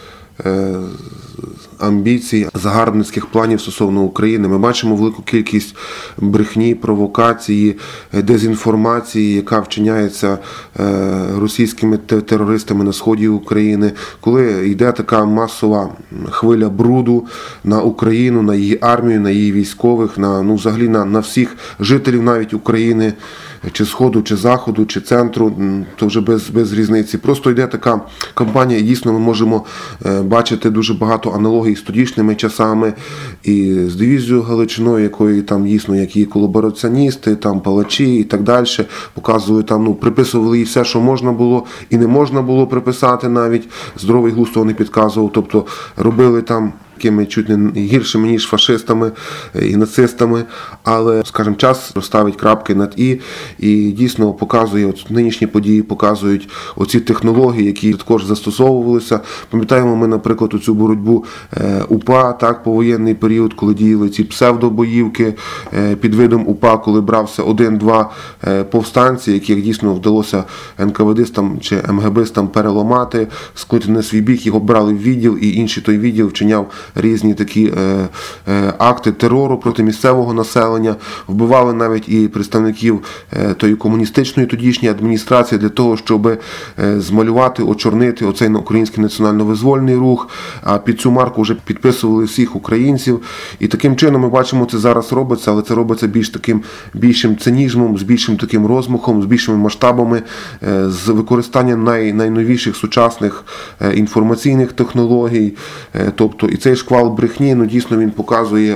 амбіцій, загарбницьких планів стосовно України. Ми бачимо велику кількість брехні, провокації, дезінформації, яка вчиняється російськими терористами на сході України, коли йде така масова хвиля бруду на Україну, на її армію, на її військових, взагалі на всіх жителів навіть України, чи Сходу, чи Заходу, чи центру, то вже без різниці. Просто йде така кампанія, і дійсно ми можемо бачити дуже багато аналогій з тодішніми часами і з дивізією Галичиною, якої там дійсно як і колабораціоністи, там палачі і так далі, показували там, приписували їй все, що можна було і не можна було приписати навіть, здоровий глузд того не підказував, тобто робили там такими чуть не гіршими, ніж фашистами і нацистами, але, скажімо, час розставить крапки над і дійсно показує, нинішні події показують оці технології, які також застосовувалися. Пам'ятаємо ми, наприклад, оцю боротьбу УПА, так, повоєнний період, коли діяли ці псевдобоївки під видом УПА, коли брався один-два повстанці, яких дійсно вдалося НКВДистам чи МГБистам переламати, склити на свій бік, його брали в відділ, і інший той відділ вчиняв різні такі акти терору проти місцевого населення, вбивали навіть і представників тої комуністичної тодішньої адміністрації для того, щоб змалювати, очорнити оцей український національно-визвольний рух, а під цю марку вже підписували всіх українців. І таким чином ми бачимо, це зараз робиться, але це робиться більшим цинізмом, з більшим таким розмахом, з більшими масштабами, з використанням найновіших сучасних інформаційних технологій. Тобто і цей шквал брехні, дійсно він показує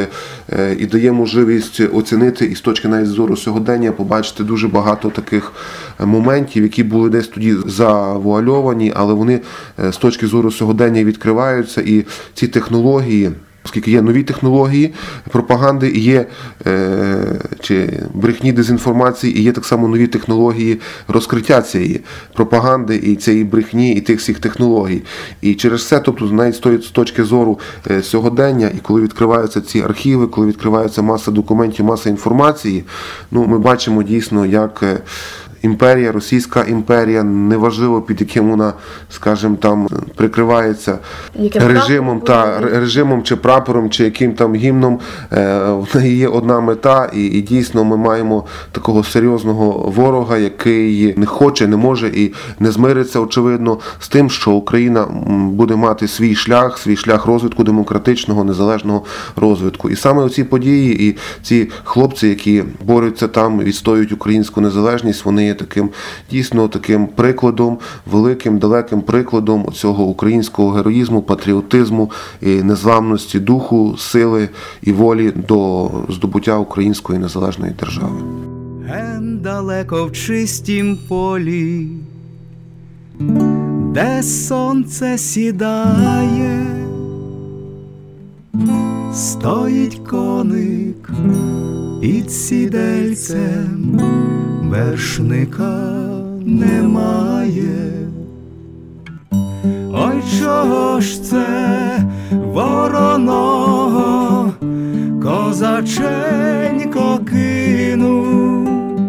і дає можливість оцінити і з точки навіть зору сьогодення побачити дуже багато таких моментів, які були десь тоді завуальовані, але вони з точки зору сьогодення відкриваються, і ці технології, оскільки є нові технології пропаганди, і є чи брехні, дезінформації, і є так само нові технології розкриття цієї пропаганди, і цієї брехні, і тих всіх технологій. І через це, тобто навіть з точки зору сьогодення, і коли відкриваються ці архіви, коли відкривається маса документів, маса інформації, ми бачимо дійсно, як імперія, Російська імперія, неважливо під яким вона, скажімо, там прикривається режимом чи прапором, чи яким там гімном, в неї є одна мета, і дійсно ми маємо такого серйозного ворога, який не хоче, не може і не змириться, очевидно, з тим, що Україна буде мати свій шлях розвитку, демократичного, незалежного розвитку. І саме оці події і ці хлопці, які борються там, відстоюють українську незалежність, вони є дійсно таким прикладом, великим, далеким прикладом цього українського героїзму, патріотизму, і незламності духу, сили і волі до здобуття української незалежної держави. Ген далеко в чистім полі, де сонце сідає, стоїть коник під сідельцем, вершника немає. Ой, чого ж це вороного козаченько кинув?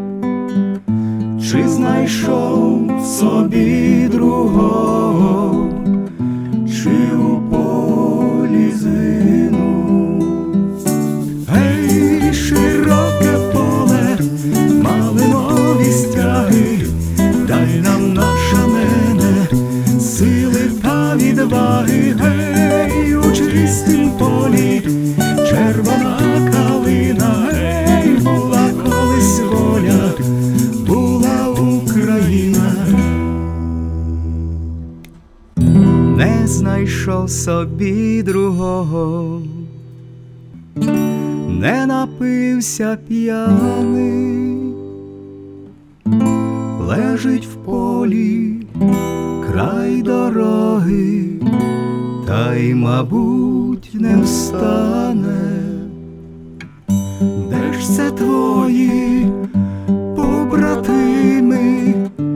Чи знайшов собі другого, чи у полі згинув? Гей, широке поле, малинові стяги, дай нам наша мене сили та відваги. Гей, у чистім полі червона калина, гей, була колись воля, була Україна. Не знайшов собі другого, не напився п'яний, лежить в полі край дороги, та й, мабуть, не встане. Де ж це твої побратими,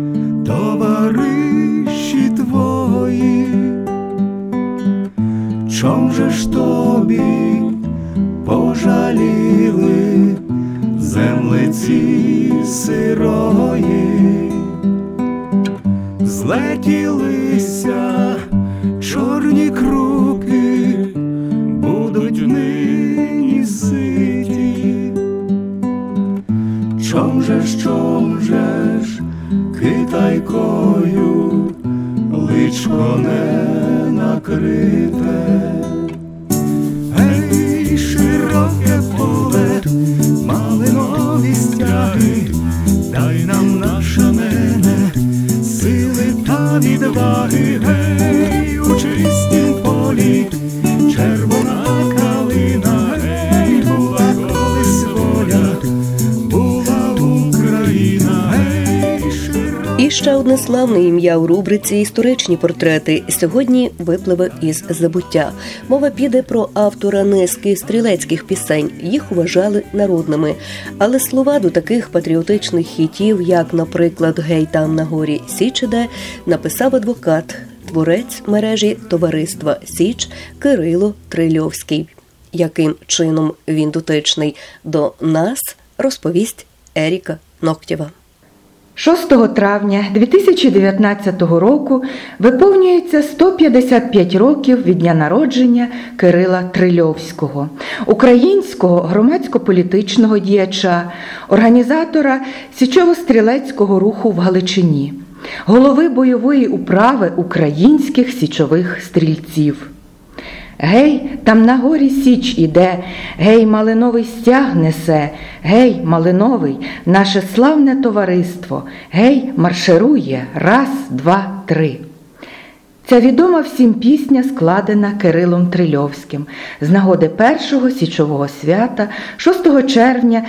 товариші твої? Чом же ж тобі пожаліли землиці сирої? Злетілися чорні круки, будуть нині ситі. Чом же ж китайкою личко не накрите? Гей, широке поле, малинові стяги, дай нам наша мене сили та відваги. Гей, у чистім полі червона калина, гей, була колись воля, була Україна. Гей, широке. І ще одне славне ім'я у рубриці «Історичні портрети» сьогодні випливе із забуття. Мова піде про автора низки стрілецьких пісень. Їх вважали народними. Але слова до таких патріотичних хітів, як, наприклад, «Гей, там на горі Січ іде», написав адвокат, творець мережі товариства «Січ» Кирило Трильовський. Яким чином він дотичний до нас, розповість Еріка Ноктєва. 6 травня 2019 року виповнюється 155 років від дня народження Кирила Трильовського, українського громадсько-політичного діяча, організатора січово-стрілецького руху в Галичині, голови бойової управи українських січових стрільців. Гей, там на горі Січ іде, гей, малиновий стяг несе, гей, малиновий, наше славне товариство, гей, марширує, раз, два, три. Ця відома всім пісня складена Кирилом Трильовським з нагоди першого січового свята 6 червня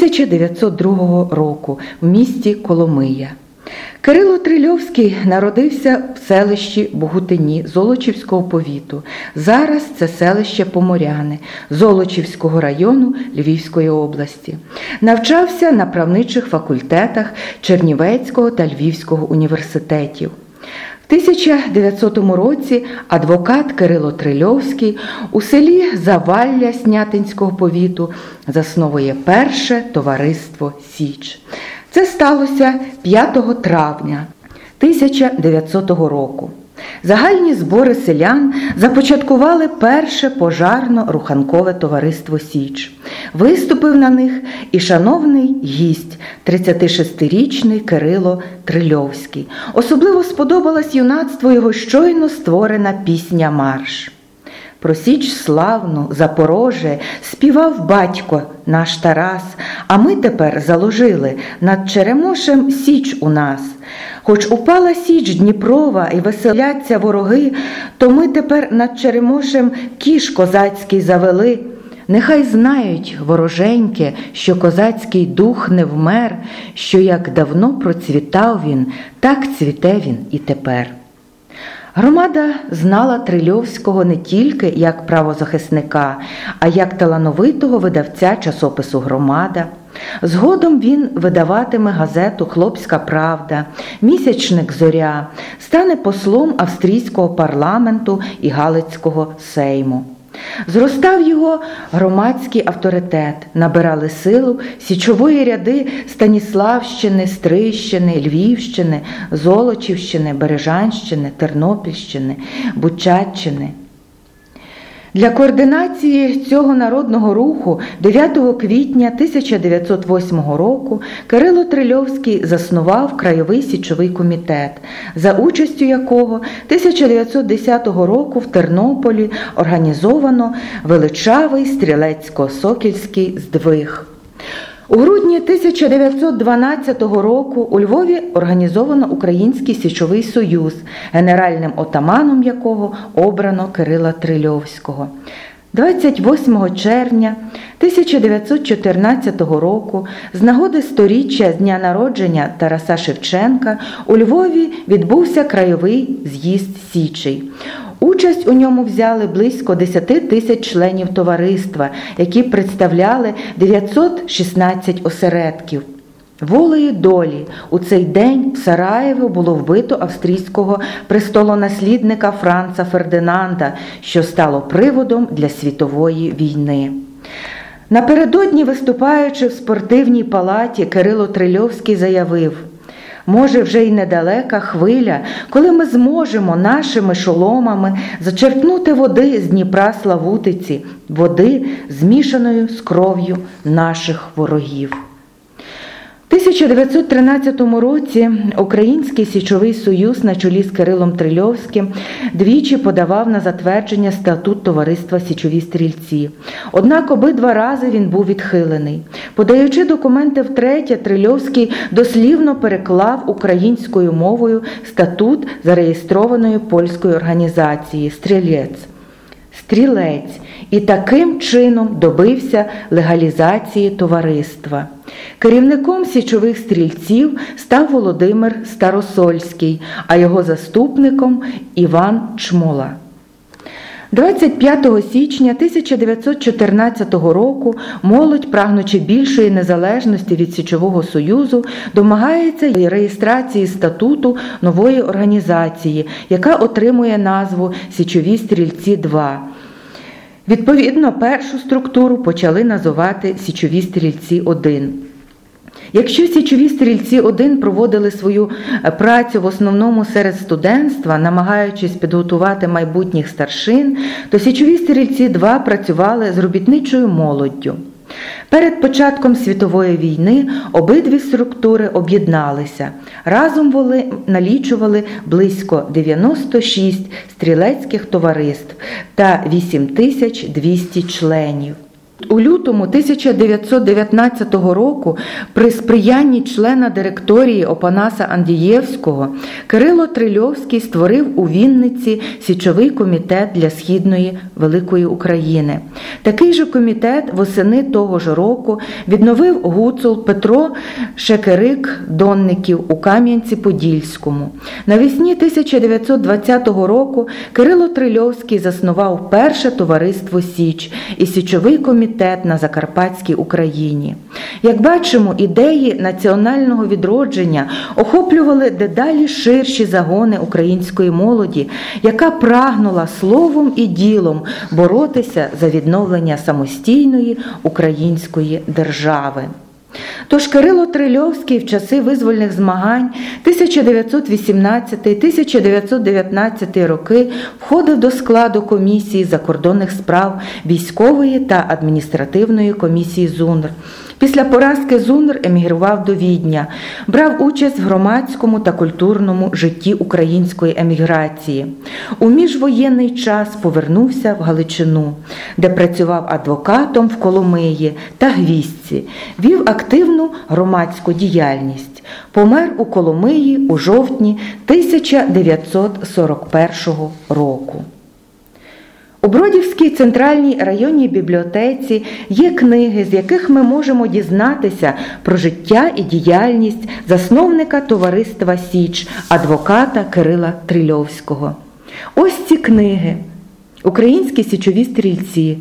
1902 року в місті Коломия. Кирило Трильовський народився в селищі Богутині Золочівського повіту. Зараз це селище Поморяни Золочівського району Львівської області. Навчався на правничих факультетах Чернівецького та Львівського університетів. В 1900 році адвокат Кирило Трильовський у селі Завалля Снятинського повіту засновує перше товариство «Січ». Це сталося 5 травня 1900 року. Загальні збори селян започаткували перше пожарно-руханкове товариство «Січ». Виступив на них і шановний гість, 36-річний Кирило Трильовський. Особливо сподобалась юнацтву його щойно створена пісня-марш. Про Січ славну, Запороже, співав батько наш Тарас, а ми тепер заложили над Черемошем Січ у нас. Хоч упала Січ Дніпрова і веселяться вороги, то ми тепер над Черемошем кіш козацький завели. Нехай знають, вороженьки, що козацький дух не вмер, що як давно процвітав він, так цвіте він і тепер. Громада знала Трильовського не тільки як правозахисника, а як талановитого видавця часопису «Громада». Згодом він видаватиме газету «Хлопська правда», місячник «Зоря», стане послом австрійського парламенту і Галицького сейму. Зростав його громадський авторитет, набирали силу січової ряди Станіславщини, Стрийщини, Львівщини, Золочівщини, Бережанщини, Тернопільщини, Бучаччини. Для координації цього народного руху 9 квітня 1908 року Кирило Трильовський заснував Краєвий січовий комітет, за участю якого 1910 року в Тернополі організовано величавий стрілецько-сокільський здвиг. У грудні 1912 року у Львові організовано Український січовий союз, генеральним отаманом якого обрано Кирила Трильовського. 28 червня 1914 року з нагоди 100-річчя з дня народження Тараса Шевченка у Львові відбувся краєвий з'їзд Січей. Участь у ньому взяли близько 10 тисяч членів товариства, які представляли 916 осередків. Волею долі у цей день в Сараєві було вбито австрійського престолонаслідника Франца Фердинанда, що стало приводом для світової війни. Напередодні, виступаючи в спортивній палаті, Кирило Трильовський заявив: «Може, вже й недалека хвиля, коли ми зможемо нашими шоломами зачерпнути води з Дніпра Славутиці, води, змішаною з кров'ю наших ворогів». У 1913 році Український січовий союз на чолі з Кирилом Трильовським двічі подавав на затвердження статут товариства «Січові стрільці». Однак обидва рази він був відхилений. Подаючи документи втретє, Трильовський дослівно переклав українською мовою статут зареєстрованої польської організації «Стрілець» і таким чином добився легалізації товариства. Керівником січових стрільців став Володимир Старосольський, а його заступником – Іван Чмола. 25 січня 1914 року молодь, прагнучи більшої незалежності від Січового Союзу, домагається реєстрації статуту нової організації, яка отримує назву «Січові стрільці-2». Відповідно, першу структуру почали називати «Січові стрільці-1». Якщо Січові стрільці-1 проводили свою працю в основному серед студентства, намагаючись підготувати майбутніх старшин, то Січові стрільці-2 працювали з робітничою молоддю. Перед початком світової війни обидві структури об'єдналися. Разом вони налічували близько 96 стрілецьких товариств та 8200 членів. У лютому 1919 року при сприянні члена директорії Опанаса Андієвського Кирило Трильовський створив у Вінниці Січовий комітет для Східної Великої України. Такий же комітет восени того ж року відновив гуцул Петро Шекерик-Донників у Кам'янці-Подільському. Навесні 1920 року Кирило Трильовський заснував перше товариство «Січ» і Січовий комітет на Закарпатській Україні. Як бачимо, ідеї національного відродження охоплювали дедалі ширші загони української молоді, яка прагнула словом і ділом боротися за відновлення самостійної української держави. Тож Кирило Трильовський в часи визвольних змагань 1918-1919 роки входив до складу комісії закордонних справ військової та адміністративної комісії ЗУНР. Після поразки ЗУНР емігрував до Відня, брав участь в громадському та культурному житті української еміграції. У міжвоєнний час повернувся в Галичину, де працював адвокатом в Коломиї та Гвіздці, вів активну громадську діяльність. Помер у Коломиї у жовтні 1941 року. У Бродівській центральній районній бібліотеці є книги, з яких ми можемо дізнатися про життя і діяльність засновника товариства «Січ», адвоката Кирила Трильовського. Ось ці книги. Українські січові стрільці,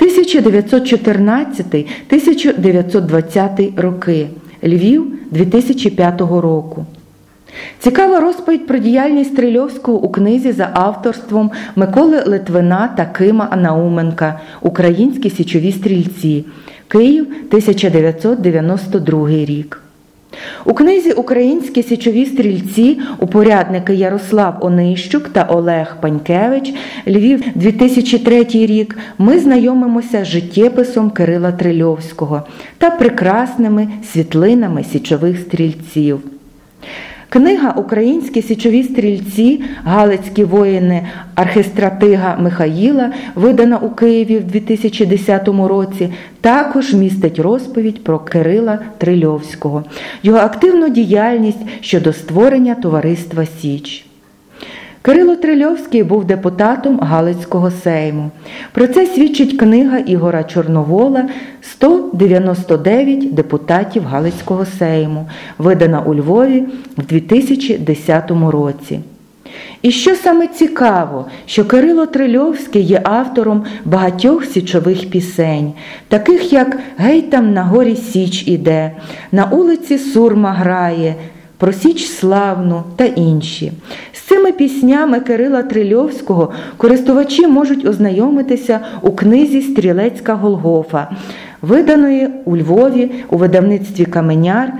1914-1920 роки, Львів, 2005 року. Цікава розповідь про діяльність Стрільовського у книзі за авторством Миколи Литвина та Кима Науменка «Українські січові стрільці», Київ, 1992 рік. У книзі «Українські січові стрільці» упорядники Ярослав Онищук та Олег Панькевич, Львів, 2003 рік, ми знайомимося з життєписом Кирила Трильовського та прекрасними світлинами січових стрільців. Книга «Українські січові стрільці. Галицькі воїни архистратига Михаїла», видана у Києві в 2010 році, також містить розповідь про Кирила Трильовського, його активну діяльність щодо створення товариства «Січ». Кирило Трильовський був депутатом Галицького сейму. Про це свідчить книга Ігора Чорновола «199 депутатів Галицького сейму», видана у Львові в 2010 році. І що саме цікаво, що Кирило Трильовський є автором багатьох січових пісень, таких як «Гей там на горі Січ іде», «На улиці Сурма грає», «Про Січ славну» та інші. З цими піснями Кирила Трильовського користувачі можуть ознайомитися у книзі «Стрілецька Голгофа», виданої у Львові у видавництві «Каменяр»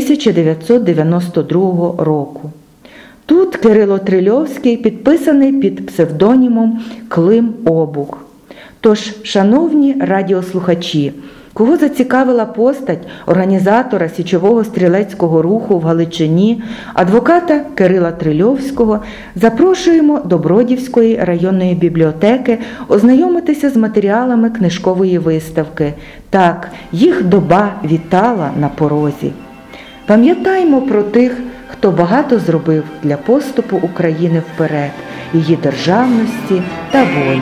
1992 року. Тут Кирило Трильовський підписаний під псевдонімом Клим Обух. Тож, шановні радіослухачі, кого зацікавила постать організатора січового стрілецького руху в Галичині, адвоката Кирила Трильовського, запрошуємо до Бродівської районної бібліотеки ознайомитися з матеріалами книжкової виставки. Так, їх доба вітала на порозі. Пам'ятаймо про тих, хто багато зробив для поступу України вперед, її державності та волі.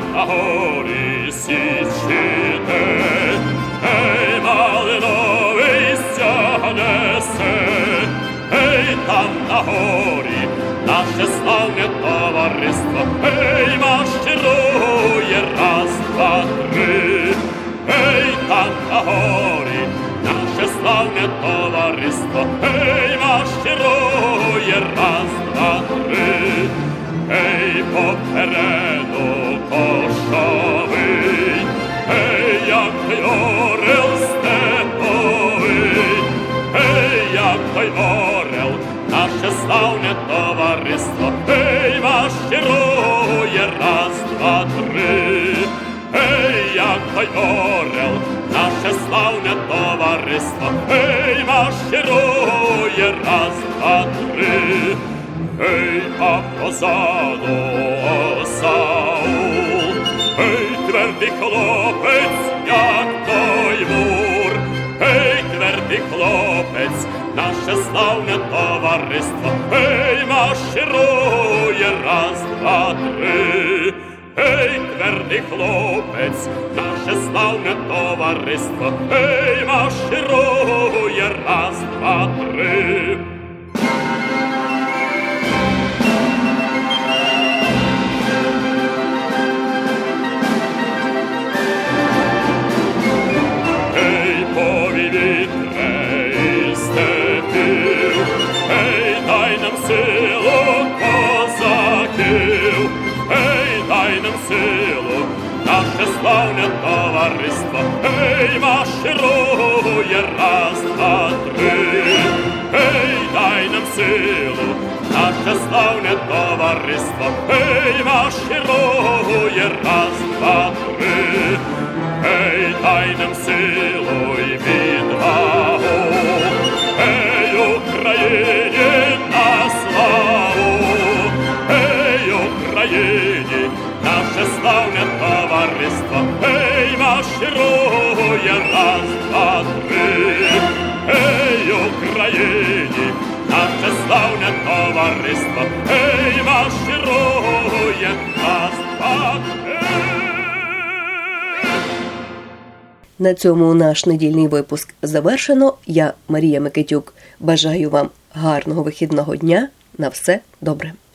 Там на горі наше славне товариство, ей, марширує, раз, два, три. Ей, там на горі наше славне товариство, ей, марширує, раз, два, три. Ей, попереду кошовий, ей, як той орел степовий, ей, як той орел, наше славне товариство, ей, марширує, раз, два, три. Ей, як той орел, наше славне товариство, ей, марширує, раз, два, три. Ей, а позаду Саул, ей, твердий хлопець, як той мур, ей, твердий хлопець, наше славне товариство, ей, марширує, раз, два, три. Ей, твердий хлопець, наше славне товариство, ей, марширує, раз, два, три. Наше славне товариство, ей, марширує, раз, два, три. Ей, дай нам силу, наше славне товариство, ей, марширує, раз, два, три. Ей, дай нам силу й відвагу, ей, Україні на славу, ей, Україні, наше славне товариство, ей, марширує, раз, два, три. Ей, Україні, наше славне товариство, ей, марширує, раз, два, три. На цьому наш недільний випуск завершено. Я, Марія Микитюк, бажаю вам гарного вихідного дня. На все добре.